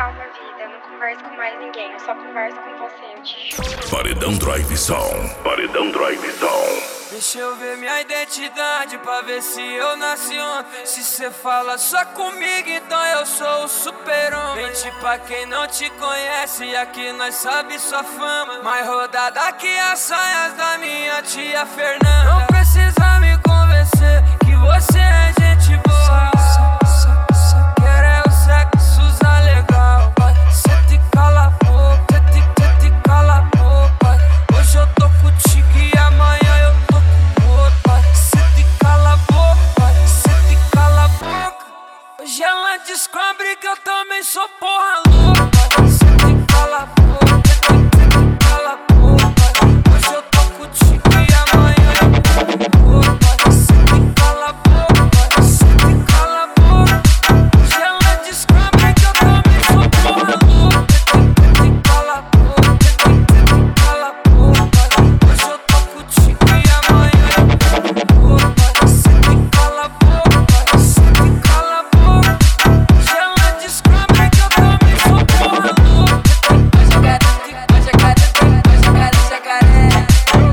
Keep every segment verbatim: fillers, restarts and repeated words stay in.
Calma, vida, não converso com mais ninguém, eu só converso com você, eu te juro. Paredão Drive Sound, Paredão Drive Sound. Deixa eu ver minha identidade pra ver se eu nasci ontem. Se cê fala só comigo, então eu sou o super-homem. Mente pra quem não te conhece, aqui nós sabe sua fama. Mais rodada que as saias da minha tia Fernanda. Não precisa me convencer que você é gente boa. Quer é o sexo usar legal. Cê te cala a boca, cê te, cê te cala a boca. Hoje eu tô contigo e amanhã eu tô com outro. Cê te cala a boca, cê te cala a boca. Hoje ela descobre que eu também sou porra louca. Cê te cala a boca, cê te cala a boca. Hoje eu tô contigo e amanhã eu tô com outro. Cê te cala a boca, cê te cala a boca. Hoje ela descobre que eu também sou porra louca. Cê te cala a boca, cê te cala a boca. Hoje eu tô contigo e amanhã eu tô com outro. Cê te cala a boca, cê te cala a boca. Hoje ela descobre que eu também sou porra louca. Hoje eu quero, hoje eu quero, hoje eu quero,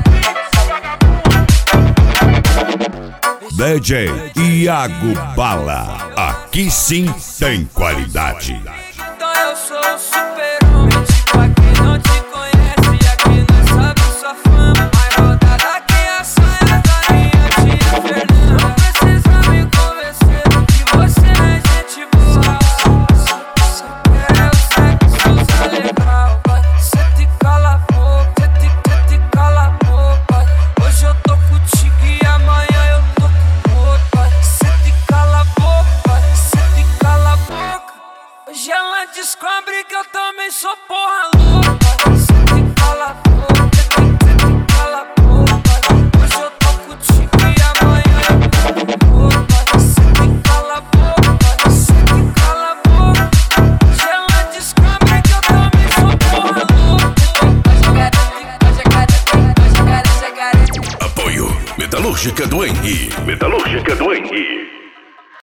D J Iago Bala, aqui sim tem qualidade. então eu sou o super-homem. Tipo, aqui não te conhece, aqui não sabe sua fama. Mais rodada que a saia da minha tia Fernanda. Não precisa me convencer que você é gente boa. Quer é o sexo usar legal. Cê te cala a boca, cê te, cê te cala a boca. Hoje eu tô contigo e amanhã eu tô com outro. Cê te cala a boca, cê te cala a boca. Hoje ela descobre que eu também sou porra louca. Cê te cala a boca, cê te cala a boca. Hoje eu tô contigo e amanhã eu tô com outro. Cê te cala a boca, cê te cala a boca. Hoje ela descobre que eu também sou porra louca. Hoje eu quero, hoje eu quero, hoje eu quero, hoje eu quero. Apoio Metalúrgica do Henry, Metalúrgica do Henry.